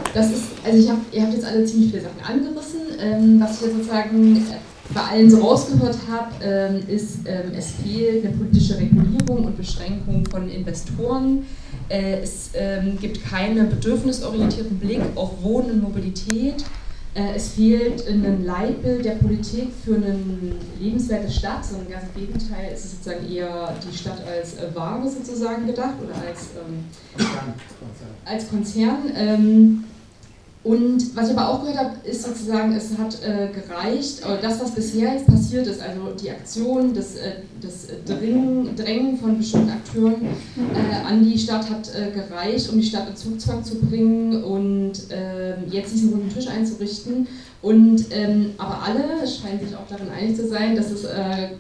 das ist, also ihr habt jetzt alle ziemlich viele Sachen angerissen. Was ich jetzt sozusagen bei allen so rausgehört habe, ist, es fehlt eine politische Regulierung und Beschränkung von Investoren. Es gibt keinen bedürfnisorientierten Blick auf Wohnen und Mobilität. Es fehlt ein Leitbild der Politik für eine lebenswerte Stadt, sondern ganz im Gegenteil, ist es sozusagen eher die Stadt als Ware sozusagen gedacht oder als Konzern. Und was ich aber auch gehört habe, ist sozusagen, es hat gereicht, das, was bisher jetzt passiert ist, also die Aktion, das Drängen von bestimmten Akteuren an die Stadt hat gereicht, um die Stadt in Zugzwang zu bringen und jetzt diesen runden Tisch einzurichten. Und aber alle scheinen sich auch darin einig zu sein, dass es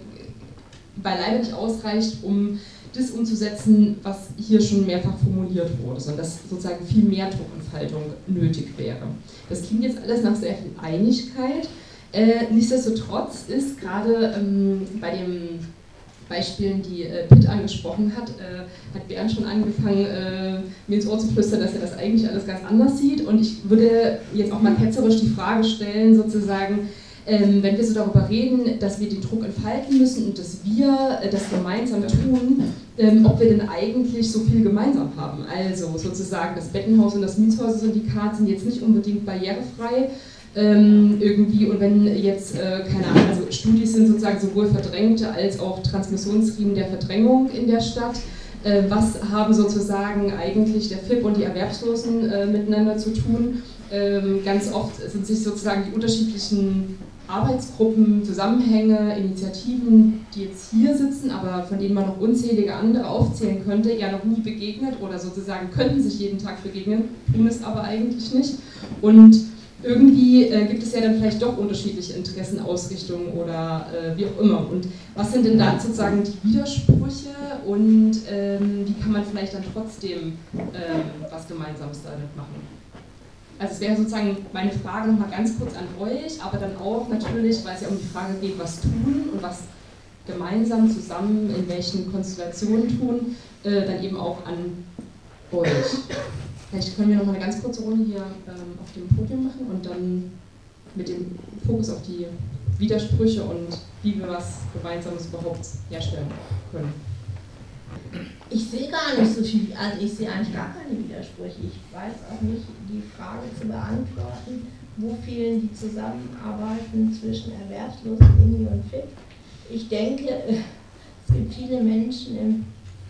beileibe nicht ausreicht, um das umzusetzen, was hier schon mehrfach formuliert wurde, sondern dass sozusagen viel mehr Druckentfaltung nötig wäre. Das klingt jetzt alles nach sehr viel Einigkeit. Nichtsdestotrotz ist gerade bei den Beispielen, die Pitt angesprochen hat Bernd schon angefangen, mir ins Ohr zu flüstern, dass er das eigentlich alles ganz anders sieht. Und ich würde jetzt auch mal ketzerisch die Frage stellen, sozusagen, wenn wir so darüber reden, dass wir den Druck entfalten müssen und dass wir das gemeinsam tun, ob wir denn eigentlich so viel gemeinsam haben. Also sozusagen das Bettenhaus und das Mietshäuser-Syndikat sind jetzt nicht unbedingt barrierefrei irgendwie, und wenn jetzt, keine Ahnung, also Studis sind sozusagen sowohl verdrängte als auch Transmissionsriemen der Verdrängung in der Stadt. Was haben sozusagen eigentlich der FIP und die Erwerbslosen miteinander zu tun? Ganz oft sind sich sozusagen die unterschiedlichen Arbeitsgruppen, Zusammenhänge, Initiativen, die jetzt hier sitzen, aber von denen man noch unzählige andere aufzählen könnte, ja noch nie begegnet oder sozusagen könnten sich jeden Tag begegnen, tun es aber eigentlich nicht. Und irgendwie gibt es ja dann vielleicht doch unterschiedliche Interessenausrichtungen oder wie auch immer. Und was sind denn da sozusagen die Widersprüche und wie kann man vielleicht dann trotzdem was Gemeinsames damit machen? Also es wäre sozusagen meine Frage nochmal ganz kurz an euch, aber dann auch natürlich, weil es ja um die Frage geht, was tun und was gemeinsam zusammen in welchen Konstellationen tun, dann eben auch an euch. Vielleicht können wir noch mal eine ganz kurze Runde hier auf dem Podium machen und dann mit dem Fokus auf die Widersprüche und wie wir was Gemeinsames überhaupt herstellen können. Ich sehe gar nicht so viel, also ich sehe eigentlich gar keine Widersprüche. Ich weiß auch nicht, die Frage zu beantworten, wo fehlen die Zusammenarbeiten zwischen Erwerbslosen, INI und FIP. Ich denke, es gibt viele Menschen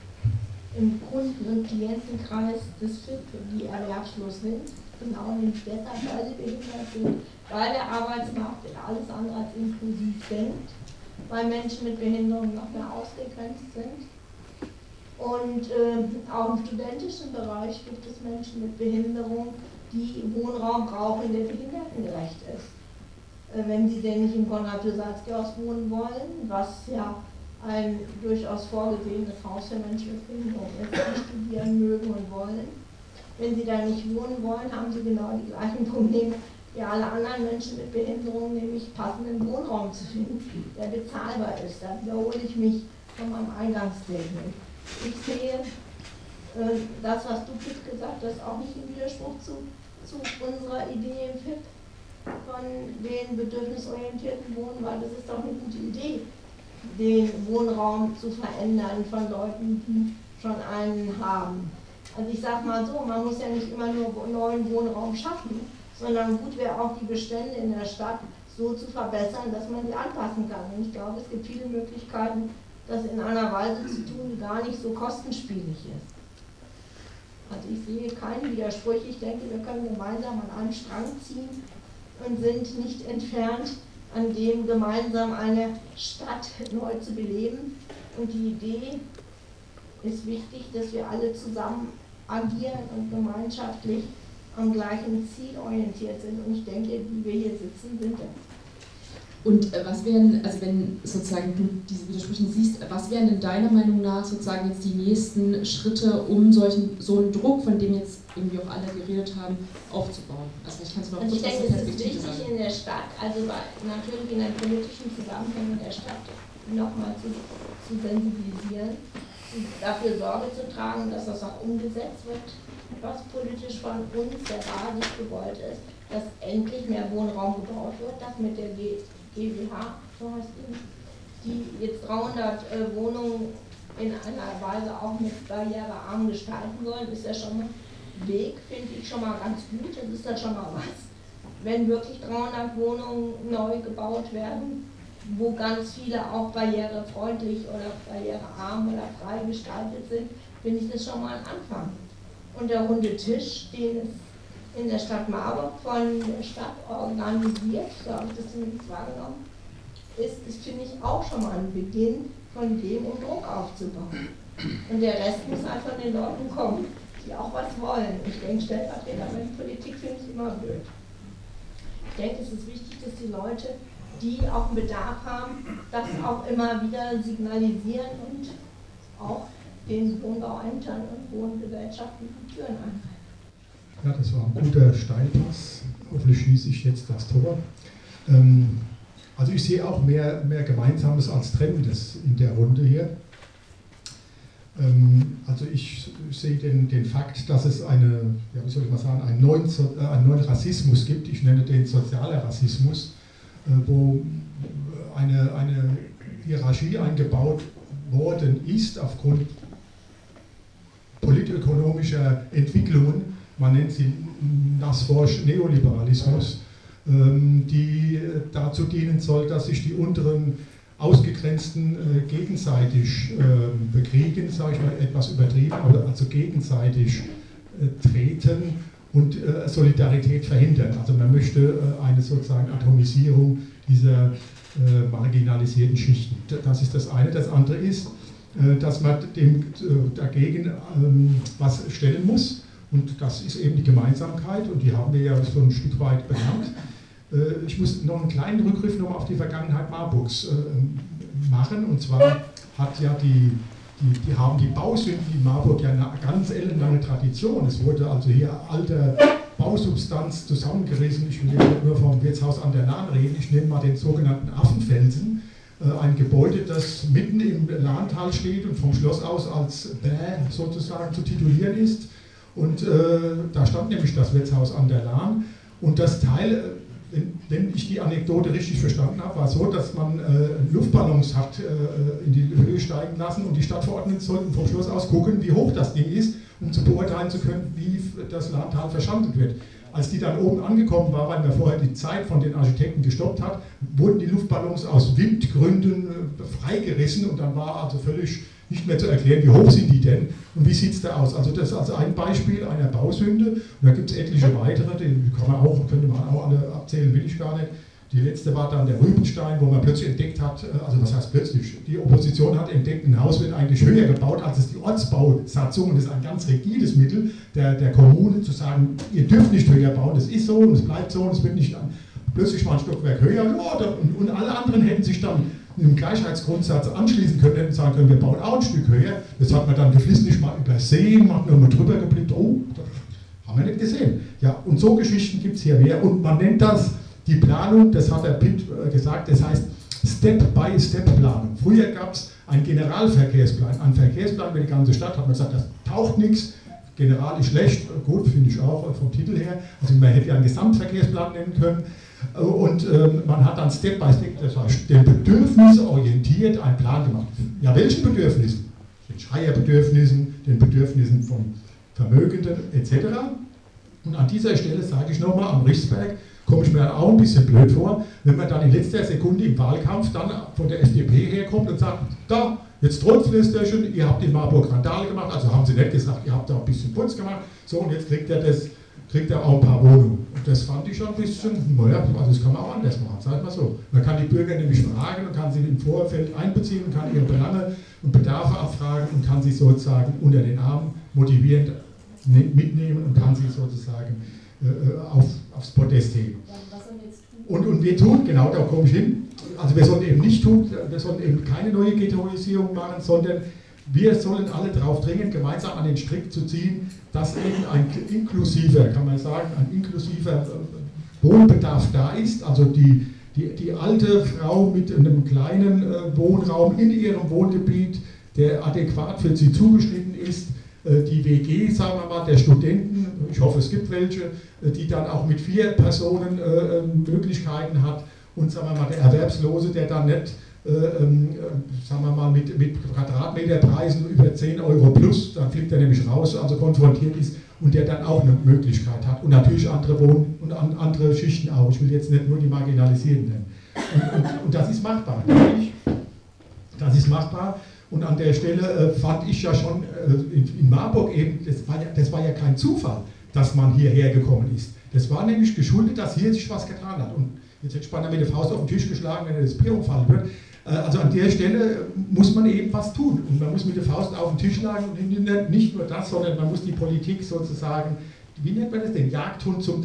im Kunden- und Klientenkreis des FIP, die erwerbslos sind, genau nämlich deshalb, weil sie behindert sind, weil der Arbeitsmarkt alles andere als inklusiv denkt, weil Menschen mit Behinderung noch mehr ausgegrenzt sind. Und auch im studentischen Bereich gibt es Menschen mit Behinderung, die Wohnraum brauchen, der behindertengerecht ist. Wenn sie denn nicht im Konrad-Piasecki-Haus wohnen wollen, was ja ein durchaus vorgesehenes Haus für Menschen mit Behinderung ist, die studieren mögen und wollen. Wenn sie da nicht wohnen wollen, haben sie genau die gleichen Probleme wie alle anderen Menschen mit Behinderung, nämlich passenden Wohnraum zu finden, der bezahlbar ist. Da wiederhole ich mich von meinem Eingangsstatement. Ich sehe das, was du Pitt gesagt hast, auch nicht im Widerspruch zu unserer Idee im FIP von den bedürfnisorientierten Wohnen, weil das ist doch eine gute Idee, den Wohnraum zu verändern von Leuten, die schon einen haben. Also ich sage mal so, man muss ja nicht immer nur neuen Wohnraum schaffen, sondern gut wäre auch die Bestände in der Stadt so zu verbessern, dass man die anpassen kann. Und ich glaube, es gibt viele Möglichkeiten, das in einer Weise zu tun, die gar nicht so kostenspielig ist. Also ich sehe keine Widersprüche. Ich denke, wir können gemeinsam an einem Strang ziehen und sind nicht entfernt, an dem gemeinsam eine Stadt neu zu beleben. Und die Idee ist wichtig, dass wir alle zusammen agieren und gemeinschaftlich am gleichen Ziel orientiert sind. Und ich denke, wie wir hier sitzen, sind das. Und was wären, also wenn sozusagen du diese Widersprüche siehst, was wären denn deiner Meinung nach sozusagen jetzt die nächsten Schritte, um so einen Druck, von dem jetzt irgendwie auch alle geredet haben, aufzubauen? Also ich kann es mal kurz aus der Perspektive sagen. Ich denke, es ist wichtig in der Stadt, also natürlich in den politischen Zusammenhängen der Stadt nochmal zu sensibilisieren. dafür Sorge zu tragen, dass das auch umgesetzt wird, was politisch von uns, der Basis, gewollt ist, dass endlich mehr Wohnraum gebaut wird, dass mit der GWH, so heißt die jetzt 300 Wohnungen in einer Weise auch mit barrierearm gestalten wollen, ist ja schon mal ein Weg, finde ich schon mal ganz gut, das ist ja schon mal was. Wenn wirklich 300 Wohnungen neu gebaut werden, wo ganz viele auch barrierefreundlich oder barrierearm oder frei gestaltet sind, finde ich das schon mal ein Anfang. Und der runde Tisch, den es in der Stadt Marburg von der Stadt organisiert, so habe ich das zumindest wahrgenommen, ist finde ich auch schon mal ein Beginn von dem, um Druck aufzubauen. Und der Rest muss halt von den Leuten kommen, die auch was wollen. Ich denke, Stellvertreter, aber die Politik finde ich immer blöd. Ich denke, es ist wichtig, dass die Leute, die auch einen Bedarf haben, das auch immer wieder signalisieren und auch den Wohnbauämtern und Wohngesellschaften die Türen einreißen. Ja, das war ein guter Steilpass. Hoffentlich schließe ich jetzt das Tor. Also ich sehe auch mehr Gemeinsames als Trennendes in der Runde hier. Also ich sehe den Fakt, dass es einen neuen Rassismus gibt. Ich nenne den sozialer Rassismus, wo eine Hierarchie eingebaut worden ist aufgrund politökonomischer Entwicklungen. Man nennt sie Nassforsch Neoliberalismus, die dazu dienen soll, dass sich die unteren Ausgegrenzten gegenseitig bekriegen, sage ich mal etwas übertrieben, also gegenseitig treten und Solidarität verhindern. Also man möchte eine sozusagen Atomisierung dieser marginalisierten Schichten. Das ist das eine. Das andere ist, dass man dem dagegen was stellen muss. Und das ist eben die Gemeinsamkeit und die haben wir ja so ein Stück weit benannt. Ich muss noch einen kleinen Rückgriff nochmal auf die Vergangenheit Marburgs machen. Und zwar haben die Bausünden in Marburg ja eine ganz ellenlange Tradition. Es wurde also hier alte Bausubstanz zusammengerissen. Ich will nur vom Wirtshaus an der Lahn reden. Ich nehme mal den sogenannten Affenfelsen. Ein Gebäude, das mitten im Lahntal steht und vom Schloss aus als sozusagen zu titulieren ist. Und da stand nämlich das Wirtshaus an der Lahn. Und das Teil, wenn ich die Anekdote richtig verstanden habe, war so, dass man Luftballons hat in die Höhe steigen lassen und die Stadtverordneten sollten vom Schloss aus gucken, wie hoch das Ding ist, um zu beurteilen zu können, wie das Lahntal verschandelt wird. Als die dann oben angekommen war, weil man vorher die Zeit von den Architekten gestoppt hat, wurden die Luftballons aus Windgründen freigerissen und dann war also völlig nicht mehr zu erklären, wie hoch sind die denn und wie sieht es da aus. Also das ist also ein Beispiel einer Bausünde und da gibt es etliche weitere, die könnte man auch alle abzählen, will ich gar nicht. Die letzte war dann der Rübenstein, wo man plötzlich entdeckt hat, also was heißt plötzlich, die Opposition hat entdeckt, ein Haus wird eigentlich höher gebaut, als es die Ortsbausatzung, und das ist ein ganz rigides Mittel der Kommune, zu sagen, ihr dürft nicht höher bauen, das ist so und es bleibt so und es wird nicht plötzlich mal ein Stockwerk höher und alle anderen hätten sich dann im Gleichheitsgrundsatz anschließen können, hätten sagen können, wir bauen auch ein Stück höher. Das hat man dann geflissentlich mal übersehen, hat nur mal drüber geblickt, oh, das haben wir nicht gesehen. Ja, und so Geschichten gibt es hier mehr und man nennt das die Planung, das hat der Pitt gesagt, das heißt Step-by-Step-Planung. Früher gab es einen Generalverkehrsplan, einen Verkehrsplan für die ganze Stadt, hat man gesagt, das taucht nichts, General ist schlecht, gut, finde ich auch vom Titel her, also man hätte ja einen Gesamtverkehrsplan nennen können. Und man hat dann Step by Step, das heißt, den Bedürfnissen orientiert einen Plan gemacht. Ja, welchen Bedürfnissen? Den Schreierbedürfnissen, den Bedürfnissen von Vermögenden etc. Und an dieser Stelle sage ich nochmal, am Richsberg komme ich mir auch ein bisschen blöd vor, wenn man dann in letzter Sekunde im Wahlkampf dann von der FDP herkommt und sagt, da, jetzt Trotzdem, ihr habt in Marburg Randale gemacht, also haben sie nicht gesagt, ihr habt da ein bisschen Putz gemacht, so und jetzt kriegt er auch ein paar Wohnungen. Und das fand ich schon ein bisschen, naja, also das kann man auch anders machen, sag ich mal so. Man kann die Bürger nämlich fragen und kann sie im Vorfeld einbeziehen und kann ihre Belange und Bedarfe abfragen und kann sie sozusagen unter den Arm motivierend mitnehmen und kann sie sozusagen aufs Podest heben. Und wir tun, genau, da komme ich hin, also wir sollen eben keine neue Ghettoisierung machen, sondern wir sollen alle darauf dringen, gemeinsam an den Strick zu ziehen, dass eben ein inklusiver, kann man sagen, ein inklusiver Wohnbedarf da ist. Also die alte Frau mit einem kleinen Wohnraum in ihrem Wohngebiet, der adäquat für sie zugeschnitten ist. Die WG, sagen wir mal, der Studenten, ich hoffe es gibt welche, die dann auch mit 4 Personen Möglichkeiten hat, und sagen wir mal, der Erwerbslose, der dann nicht sagen wir mal, mit Quadratmeterpreisen über 10 Euro plus, dann fliegt er nämlich raus, also konfrontiert ist, und der dann auch eine Möglichkeit hat. Und natürlich andere und andere Schichten auch. Ich will jetzt nicht nur die Marginalisierten nennen. Und das ist machbar. Das ist machbar. Und an der Stelle fand ich ja schon in Marburg eben, das war ja kein Zufall, dass man hierher gekommen ist. Das war nämlich geschuldet, dass hier sich was getan hat. Und jetzt hätte Spanner mit der Faust auf den Tisch geschlagen, wenn er das Bier umfallen wird. Also an der Stelle muss man eben was tun. Und man muss mit der Faust auf den Tisch schlagen und nicht nur das, sondern man muss die Politik sozusagen, wie nennt man das, den Jagdhund zum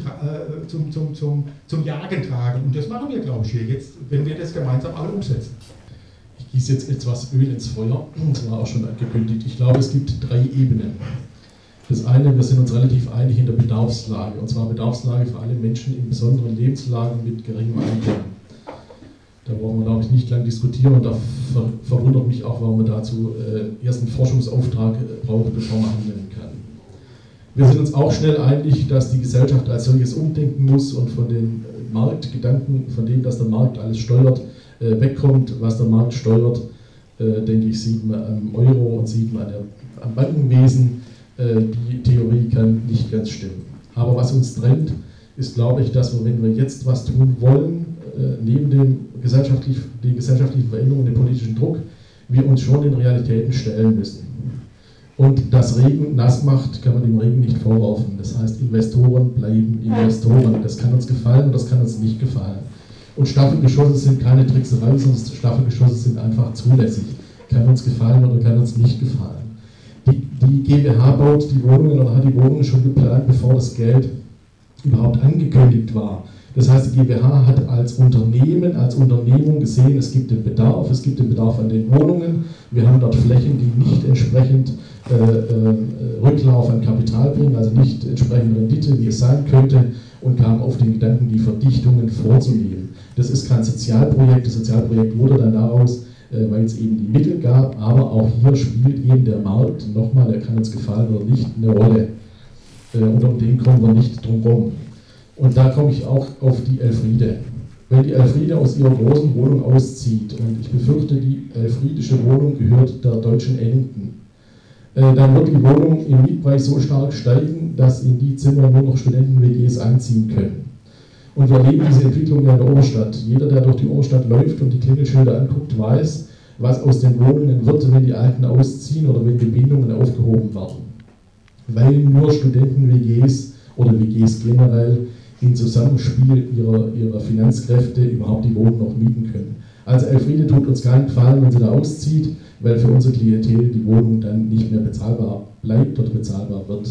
Jagen tragen. Und das machen wir, glaube ich, hier jetzt, wenn wir das gemeinsam alle umsetzen. Ich gieße jetzt etwas Öl ins Feuer, das war auch schon angekündigt. Ich glaube, es gibt 3 Ebenen. Das eine, wir sind uns relativ einig in der Bedarfslage, und zwar Bedarfslage für alle Menschen in besonderen Lebenslagen mit geringem Einkommen. Da brauchen wir, glaube ich, nicht lange diskutieren, und da verwundert mich auch, warum man dazu erst einen Forschungsauftrag braucht, bevor man handeln kann. Wir sind uns auch schnell einig, dass die Gesellschaft als solches umdenken muss und von den Marktgedanken, von dem, dass der Markt alles steuert, wegkommt. Was der Markt steuert, denke ich, sieht man am Euro und sieht man am Bankenwesen. Die Theorie kann nicht ganz stimmen. Aber was uns trennt, ist, glaube ich, dass wir, wenn wir jetzt was tun wollen, neben den gesellschaftlichen Veränderungen, dem politischen Druck, wir uns schon den Realitäten stellen müssen. Und dass Regen nass macht, kann man dem Regen nicht vorwerfen. Das heißt, Investoren bleiben Investoren. Das kann uns gefallen und das kann uns nicht gefallen. Und Staffelgeschosse sind keine Trickserei, sondern Staffelgeschosse sind einfach zulässig. Kann uns gefallen oder kann uns nicht gefallen. Die GmbH baut die Wohnungen oder hat die Wohnungen schon geplant, bevor das Geld überhaupt angekündigt war. Das heißt, die GmbH hat als Unternehmen, als Unternehmung gesehen, es gibt den Bedarf an den Wohnungen. Wir haben dort Flächen, die nicht entsprechend Rücklauf an Kapital bringen, also nicht entsprechend Rendite, wie es sein könnte, und kam auf den Gedanken, die Verdichtungen vorzunehmen. Das ist kein Sozialprojekt, das Sozialprojekt wurde dann daraus, weil es eben die Mittel gab, aber auch hier spielt eben der Markt, nochmal, der kann uns gefallen oder nicht, eine Rolle. Und um den kommen wir nicht drum rum. Und da komme ich auch auf die Elfriede. Wenn die Elfriede aus ihrer großen Wohnung auszieht, und ich befürchte, die elfriedische Wohnung gehört der Deutschen Enten, dann wird die Wohnung im Mietpreis so stark steigen, dass in die Zimmer nur noch Studenten-WGs einziehen können. Und wir erleben diese Entwicklung ja in der Oberstadt. Jeder, der durch die Oberstadt läuft und die Klingelschilder anguckt, weiß, was aus den Wohnungen wird, wenn die Alten ausziehen oder wenn die Bindungen aufgehoben werden. Weil nur Studenten-WGs oder WGs generell im Zusammenspiel ihrer Finanzkräfte überhaupt die Wohnung noch mieten können. Also Elfriede tut uns keinen Gefallen, wenn sie da auszieht, weil für unsere Klientel die Wohnung dann nicht mehr bezahlbar bleibt oder bezahlbar wird.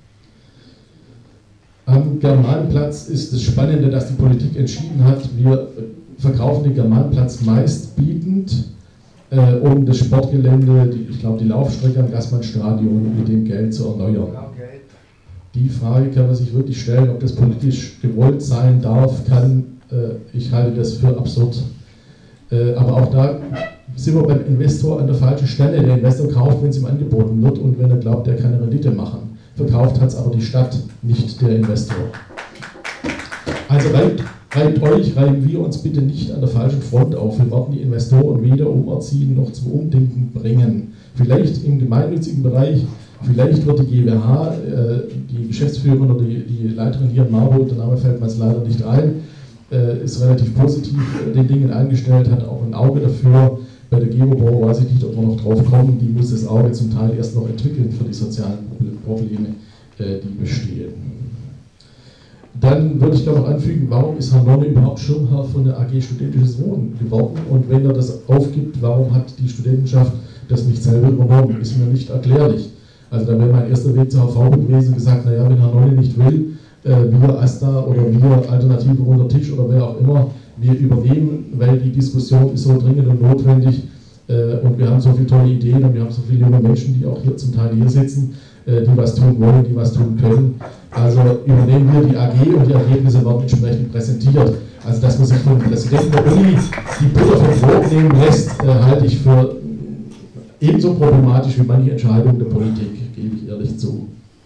Am Germanenplatz ist das Spannende, dass die Politik entschieden hat, wir verkaufen den Germanenplatz meistbietend, um das Sportgelände, ich glaube die Laufstrecke am Gassmann-Stadion mit dem Geld zu erneuern. Die Frage kann man sich wirklich stellen, ob das politisch gewollt sein darf, kann. Ich halte das für absurd. Aber auch da sind wir beim Investor an der falschen Stelle. Der Investor kauft, wenn es ihm angeboten wird, und wenn er glaubt, er kann eine Rendite machen. Verkauft hat es aber die Stadt, nicht der Investor. Also reiben wir uns bitte nicht an der falschen Front auf. Wir werden die Investoren weder umerziehen noch zum Umdenken bringen. Vielleicht im gemeinnützigen Bereich, vielleicht wird die GmbH, die Geschäftsführerin oder die Leiterin hier in Marburg, der Name fällt mir jetzt leider nicht ein, ist relativ positiv den Dingen eingestellt, hat auch ein Auge dafür. Bei der Gebobau weiß ich nicht, ob wir noch drauf kommen, die muss das Auge zum Teil erst noch entwickeln für die sozialen Probleme, die bestehen. Dann würde ich da noch anfügen, warum ist Herr Nonne überhaupt Schirmherr von der AG Studentisches Wohnen geworden? Und wenn er das aufgibt, warum hat die Studentenschaft das nicht selber übernommen? Ist mir nicht erklärlich. Also da wäre mein erster Weg zur HV gewesen und gesagt, naja, wenn Herr Nonne nicht will, wir AStA oder wir Alternative unter Tisch oder wer auch immer, wir übernehmen, weil die Diskussion ist so dringend und notwendig und wir haben so viele tolle Ideen und wir haben so viele junge Menschen, die auch hier zum Teil hier sitzen, die was tun wollen, die was tun können. Also übernehmen wir die AG und die Ergebnisse werden entsprechend präsentiert. Also dass man sich von dem Präsidenten der Uni die Butter vom Brot nehmen lässt, halte ich für ebenso problematisch wie manche Entscheidungen der Politik, gebe ich ehrlich zu.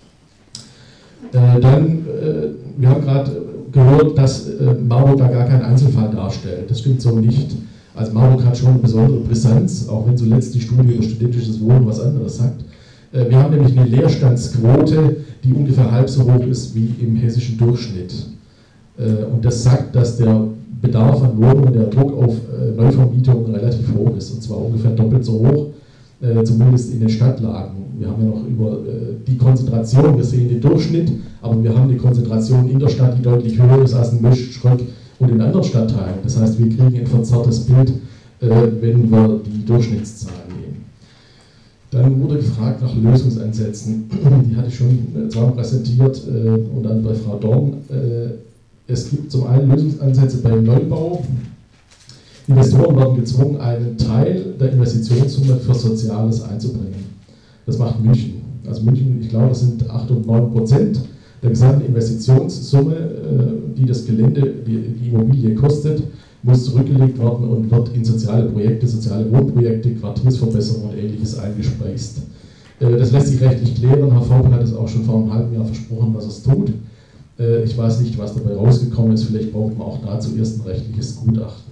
Wir haben gerade gehört, dass Marburg da gar keinen Einzelfall darstellt. Das stimmt so nicht. Also Marburg hat schon eine besondere Brisanz, auch wenn zuletzt die Studie über studentisches Wohnen was anderes sagt. Wir haben nämlich eine Leerstandsquote, die ungefähr halb so hoch ist wie im hessischen Durchschnitt. Und das sagt, dass der Bedarf an Wohnungen, der Druck auf Neuvermietungen relativ hoch ist, und zwar ungefähr doppelt so hoch, zumindest in den Stadtlagen. Wir haben ja noch über die Konzentration, wir sehen den Durchschnitt, aber wir haben eine Konzentration in der Stadt, die deutlich höher ist als in Mösch, Schröck und in anderen Stadtteilen. Das heißt, wir kriegen ein verzerrtes Bild, wenn wir die Durchschnittszahlen nehmen. Dann wurde gefragt nach Lösungsansätzen. Die hatte ich schon zwar präsentiert und dann bei Frau Dorn. Es gibt zum einen Lösungsansätze beim Neubau. Investoren werden gezwungen, einen Teil der Investitionssumme für Soziales einzubringen. Das macht München. Also München, ich glaube, das sind 8 und 9% der gesamten Investitionssumme, die das Gelände, die Immobilie kostet, muss zurückgelegt werden und wird in soziale Projekte, soziale Wohnprojekte, Quartiersverbesserungen und Ähnliches eingespeist. Das lässt sich rechtlich klären. Herr Vogel hat es auch schon vor einem halben Jahr versprochen, was es tut. Ich weiß nicht, was dabei rausgekommen ist. Vielleicht braucht man auch dazu erst ein rechtliches Gutachten.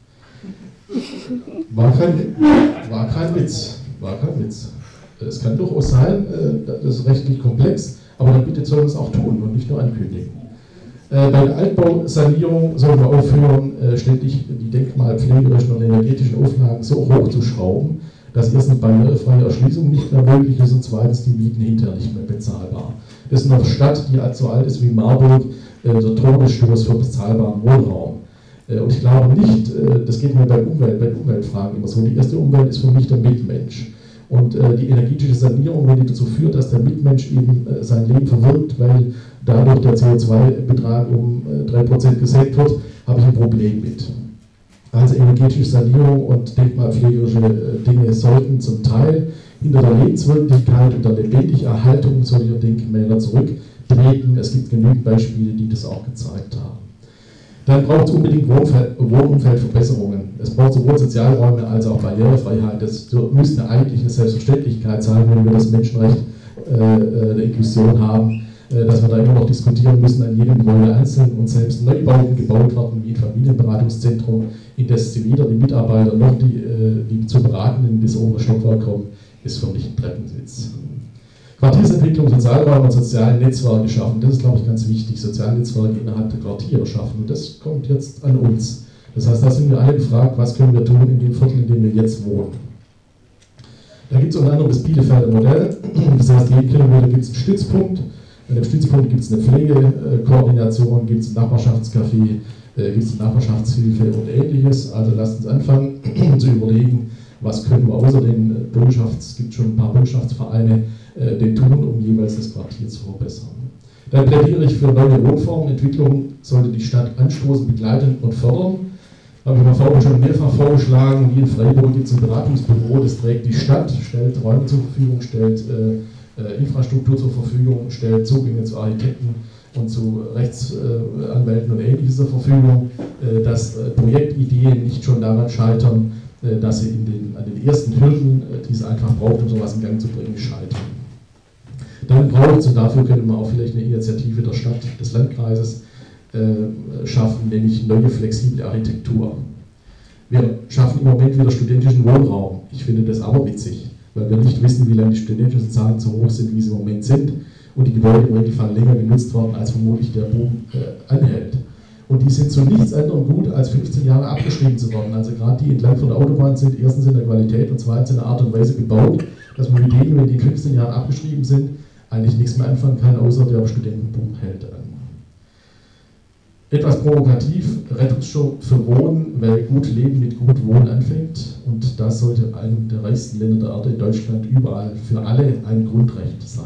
War kein Witz. Es kann durchaus sein, das ist rechtlich komplex, aber dann bitte soll man es auch tun und nicht nur ankündigen. Bei der Altbausanierung sollen wir aufhören, ständig die denkmalpflegerischen und energetischen Auflagen so hoch zu schrauben, dass erstens barrierefreie Erschließung nicht mehr möglich ist und zweitens die Mieten hinterher nicht mehr bezahlbar. Das ist eine Stadt, die so alt ist wie Marburg, der Todesstoß für bezahlbaren Wohnraum. Und ich glaube nicht, das geht mir bei Umweltfragen immer so, die erste Umwelt ist für mich der Mitmensch. Und die energetische Sanierung, wenn die dazu führt, dass der Mitmensch eben sein Leben verwirkt, weil dadurch der CO2-Betrag um 3% gesenkt wird, habe ich ein Problem mit. Also energetische Sanierung und denkmalpflegerische Dinge sollten zum Teil hinter der Lebenswirklichkeit und der lebendigen Erhaltung solcher Denkmäler zurücktreten. Es gibt genügend Beispiele, die das auch gezeigt haben. Dann braucht es unbedingt Wohnumfeldverbesserungen. Es braucht sowohl Sozialräume als auch Barrierefreiheit. Das müsste eigentlich eine Selbstverständlichkeit sein, wenn wir das Menschenrecht der Inklusion haben, dass wir da immer noch diskutieren müssen an jedem Gebäude einzeln und selbst Neubauten gebaut werden, wie ein Familienberatungszentrum, in das weder die Mitarbeiter noch die zu beraten in das obere Stockwerk kommen, ist für mich ein Treppensitz. Quartiersentwicklung, Sozialräume und soziale Netzwerke schaffen, das ist, glaube ich, ganz wichtig. Soziale Netzwerke innerhalb der Quartiere schaffen, und das kommt jetzt an uns. Das heißt, da sind wir alle gefragt, was können wir tun in dem Viertel, in dem wir jetzt wohnen. Da gibt es unter anderem das Bielefelder Modell, das heißt, jeden Kilometer gibt es einen Stützpunkt. An dem Stützpunkt gibt es eine Pflegekoordination, gibt es ein Nachbarschaftscafé, gibt es eine Nachbarschaftshilfe und Ähnliches. Also lasst uns anfangen zu überlegen, was können wir außer den es gibt schon ein paar Bürgerschaftsvereine, den tun, um jeweils das Quartier zu verbessern. Dann plädiere ich für neue Wohnformenentwicklung, sollte die Stadt anstoßen, begleiten und fördern. Habe ich vorhin schon mehrfach vorgeschlagen, wie in Freiburg gibt es ein Beratungsbüro, das trägt die Stadt, stellt Räume zur Verfügung, stellt Infrastruktur zur Verfügung, stellt Zugänge zu Architekten und zu Rechtsanwälten und Ähnliches zur Verfügung, dass Projektideen nicht schon daran scheitern, dass sie an den ersten Hürden, die es einfach braucht, um sowas in Gang zu bringen, scheitern. Dann braucht es, und dafür könnte man auch vielleicht eine Initiative der Stadt, des Landkreises schaffen, nämlich neue flexible Architektur. Wir schaffen im Moment wieder studentischen Wohnraum. Ich finde das aber witzig, weil wir nicht wissen, wie lange die studentischen Zahlen so hoch sind, wie sie im Moment sind, und die Gebäude im Regelfall länger genutzt werden, als vermutlich der Boom anhält. Und die sind zu nichts anderem gut, als 15 Jahre abgeschrieben zu werden. Also gerade die entlang von der Autobahn sind erstens in der Qualität und zweitens in der Art und Weise gebaut, dass man mit denen, wenn die in 15 Jahren abgeschrieben sind, eigentlich nichts mehr anfangen kann, außer der Studentenboom hält an. Etwas provokativ, Rettungsschirm für Wohnen, weil gut Leben mit gut Wohnen anfängt, und das sollte einem der reichsten Länder der Erde in Deutschland überall für alle ein Grundrecht sein.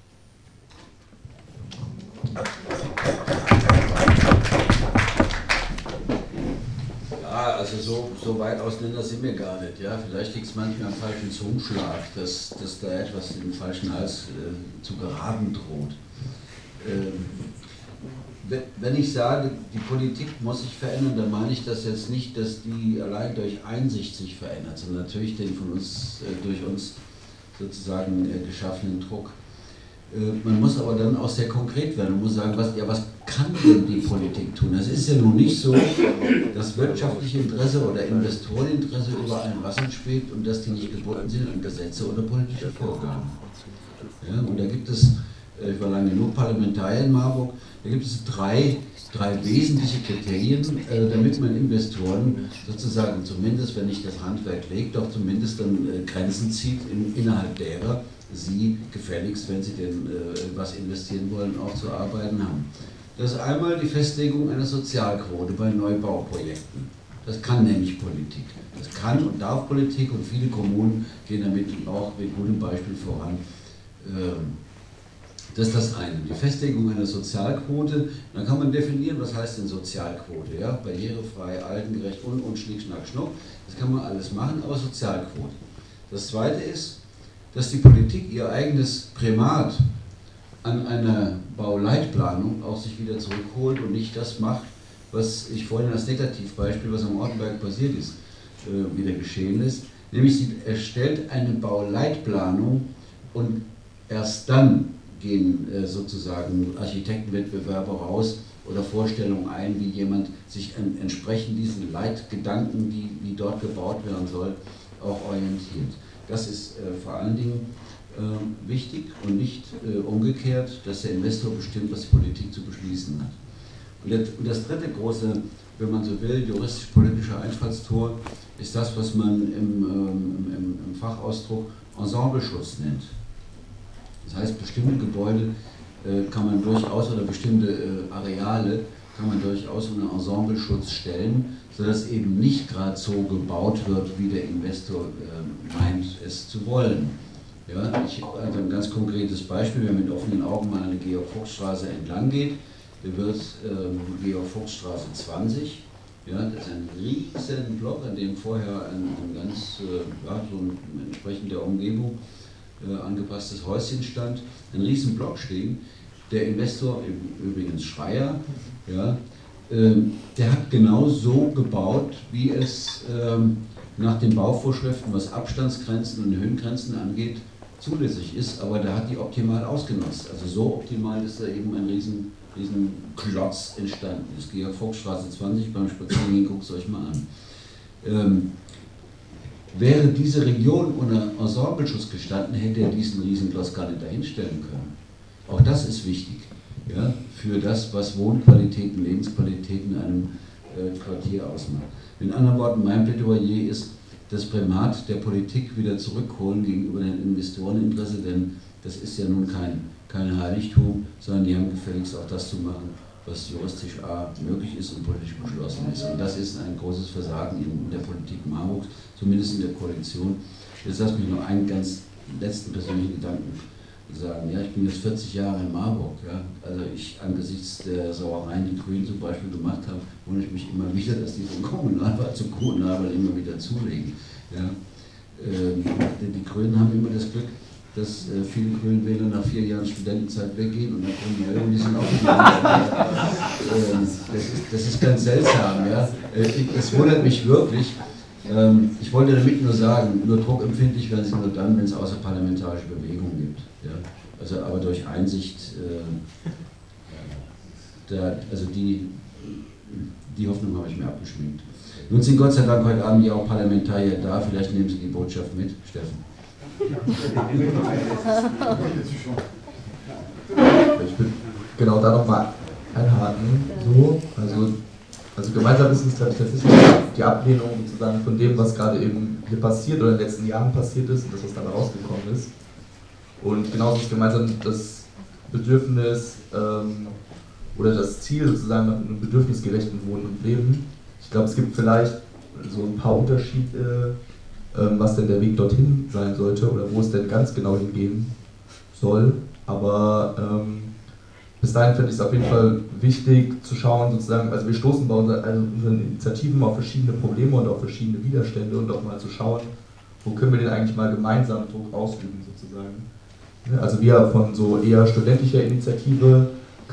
Ja, also so weit auseinander sind wir gar nicht. Ja? Vielleicht liegt es manchmal am falschen Zungenschlag, dass da etwas im falschen Hals zu geraten droht. wenn ich sage, die Politik muss sich verändern, dann meine ich das jetzt nicht, dass die allein durch Einsicht sich verändert, sondern natürlich den von uns, durch uns sozusagen geschaffenen Druck. Man muss aber dann auch sehr konkret werden. Man muss sagen, was kann denn die Politik tun? Es ist ja nun nicht so, dass wirtschaftliche Interesse oder Investoreninteresse über allen Wassern schwebt und dass die nicht gebunden sind an Gesetze oder politische Vorgaben. Ja, und da gibt es, ich war lange genug Parlamentarier in Marburg, da gibt es drei wesentliche Kriterien, damit man Investoren sozusagen zumindest, wenn nicht das Handwerk legt, doch zumindest dann Grenzen zieht, innerhalb derer sie gefälligst, wenn sie denn was investieren wollen, auch zu arbeiten haben. Das ist einmal die Festlegung einer Sozialquote bei Neubauprojekten. Das kann nämlich Politik. Das kann und darf Politik und viele Kommunen gehen damit auch mit gutem Beispiel voran. Das ist das eine. Die Festlegung einer Sozialquote, dann kann man definieren, was heißt denn Sozialquote. Ja? Barrierefrei, altengerecht und Schnick, Schnack, Schnuck. Das kann man alles machen, aber Sozialquote. Das zweite ist, dass die Politik ihr eigenes Primat an einer Bauleitplanung auch sich wieder zurückholt und nicht das macht, was ich vorhin als Negativbeispiel, was am Ortenberg passiert ist, wieder geschehen ist. Nämlich sie erstellt eine Bauleitplanung und erst dann gehen sozusagen Architektenwettbewerbe raus oder Vorstellungen ein, wie jemand sich entsprechend diesen Leitgedanken, die dort gebaut werden soll, auch orientiert. Das ist vor allen Dingen wichtig und nicht umgekehrt, dass der Investor bestimmt, was die Politik zu beschließen hat. Und das dritte große, wenn man so will, juristisch-politische Einfallstor ist das, was man im Fachausdruck Ensembleschutz nennt. Das heißt, bestimmte Gebäude kann man durchaus oder bestimmte Areale kann man durchaus unter Ensembleschutz stellen, sodass eben nicht gerade so gebaut wird, wie der Investor meint, es zu wollen. Ja, also ein ganz konkretes Beispiel, wenn man mit offenen Augen mal an der Georg-Fuchs-Straße entlang geht, da wird Georg-Fuchs-Straße 20, ja, das ist ein riesen Block, an dem vorher ein ganz, so ein entsprechend der Umgebung angepasstes Häuschen stand, ein riesen Block stehen. Der Investor, übrigens Schreier, ja, der hat genau so gebaut, wie es nach den Bauvorschriften, was Abstandsgrenzen und Höhengrenzen angeht, zulässig ist, aber der hat die optimal ausgenutzt. Also so optimal, dass da eben ein riesen Klotz entstanden ist. Georg-Fuchs-Straße 20, beim Spazierengehen, guckt es euch mal an. Wäre diese Region unter Ensembleschutz gestanden, hätte er diesen Riesenklotz gar nicht dahinstellen können. Auch das ist wichtig, ja, für das, was Wohnqualitäten, Lebensqualitäten in einem Quartier ausmacht. In anderen Worten, mein Plädoyer ist, das Primat der Politik wieder zurückholen gegenüber den Investoreninteresse, denn das ist ja nun kein Heiligtum, sondern die haben gefälligst auch das zu machen, was juristisch möglich ist und politisch beschlossen ist. Und das ist ein großes Versagen in der Politik Marburgs, zumindest in der Koalition. Jetzt lass mich noch einen ganz letzten persönlichen Gedanken sagen. Ja, ich bin jetzt 40 Jahre in Marburg. Ja. Also ich angesichts der Sauereien, die Grünen zum Beispiel gemacht haben, wundere ich mich immer wieder, dass die von Kommunalwahl zu Kommunalwahl immer wieder zulegen. Ja. Die Grünen haben immer das Glück, dass viele Grünwähler nach 4 Jahren Studentenzeit weggehen und dann kommen die und die sind auch wieder. Das ist ganz seltsam. Ja. Es wundert mich wirklich. Ich wollte damit nur sagen, nur druckempfindlich werden sie nur dann, wenn es außerparlamentarische Bewegungen gibt. Ja? Also, aber durch Einsicht, also die Hoffnung habe ich mir abgeschminkt. Nun sind Gott sei Dank heute Abend ja auch Parlamentarier da, vielleicht nehmen Sie die Botschaft mit, Steffen. Ich will genau da nochmal einhaken. So, also gemeinsam ist es, das ist die Ablehnung sozusagen von dem, was gerade eben hier passiert oder in den letzten Jahren passiert ist und das, was dann rausgekommen ist. Und genauso ist gemeinsam das Bedürfnis oder das Ziel sozusagen nach einem bedürfnisgerechten Wohnen und Leben. Ich glaube, es gibt vielleicht so ein paar Unterschiede, was denn der Weg dorthin sein sollte oder wo es denn ganz genau hingehen soll. Aber bis dahin finde ich es auf jeden Fall wichtig zu schauen, sozusagen, also wir stoßen bei unseren Initiativen auf verschiedene Probleme und auf verschiedene Widerstände und auch mal zu schauen, wo können wir denn eigentlich mal gemeinsam Druck ausüben sozusagen. Also wir von so eher studentischer Initiative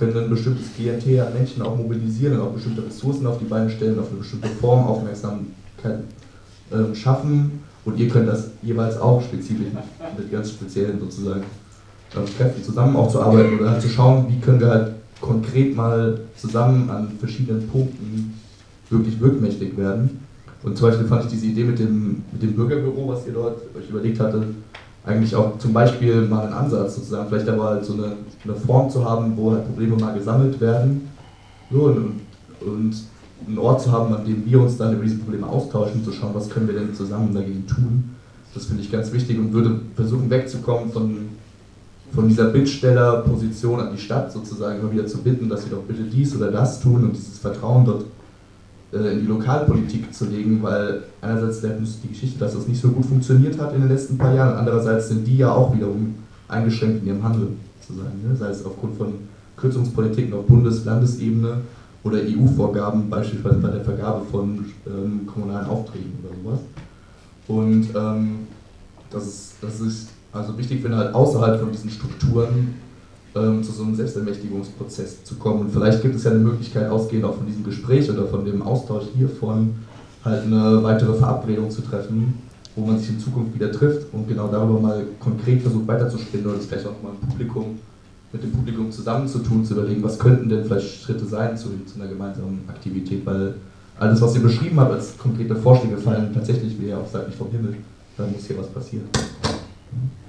können ein bestimmtes Klientel an Menschen auch mobilisieren und auch bestimmte Ressourcen auf die Beine stellen, auf eine bestimmte Form Aufmerksamkeit schaffen und ihr könnt das jeweils auch spezifisch mit ganz speziellen sozusagen Kräften zusammen auch zu arbeiten oder halt zu schauen, wie können wir halt konkret mal zusammen an verschiedenen Punkten wirklich wirkmächtig werden. Und zum Beispiel fand ich diese Idee mit dem Bürgerbüro, was ihr dort euch überlegt hattet, eigentlich auch zum Beispiel mal ein Ansatz sozusagen, vielleicht aber halt so eine Form zu haben, wo halt Probleme mal gesammelt werden so, und einen Ort zu haben, an dem wir uns dann über diese Probleme austauschen, zu schauen, was können wir denn zusammen dagegen tun. Das finde ich ganz wichtig und würde versuchen wegzukommen von dieser Bittstellerposition an die Stadt sozusagen immer wieder zu bitten, dass sie doch bitte dies oder das tun und dieses Vertrauen dort in die Lokalpolitik zu legen, weil einerseits die Geschichte, dass das nicht so gut funktioniert hat in den letzten paar Jahren und andererseits sind die ja auch wiederum eingeschränkt in ihrem Handeln sozusagen, ne? Sei es aufgrund von Kürzungspolitiken auf Bundes-, Landesebene oder EU-Vorgaben, beispielsweise bei der Vergabe von kommunalen Aufträgen oder sowas. Und das ist also wichtig, finde halt außerhalb von diesen Strukturen zu so einem Selbstermächtigungsprozess zu kommen. Und vielleicht gibt es ja eine Möglichkeit, ausgehend auch von diesem Gespräch oder von dem Austausch hiervon, halt eine weitere Verabredung zu treffen, wo man sich in Zukunft wieder trifft und genau darüber mal konkret versucht weiterzuspinnen oder das vielleicht auch mal mit dem Publikum zusammenzutun, zu überlegen, was könnten denn vielleicht Schritte sein zu einer gemeinsamen Aktivität, weil alles, was ihr beschrieben habt als konkrete Vorschläge, fallen tatsächlich wie ja auch sagt nicht vom Himmel, da muss hier was passieren.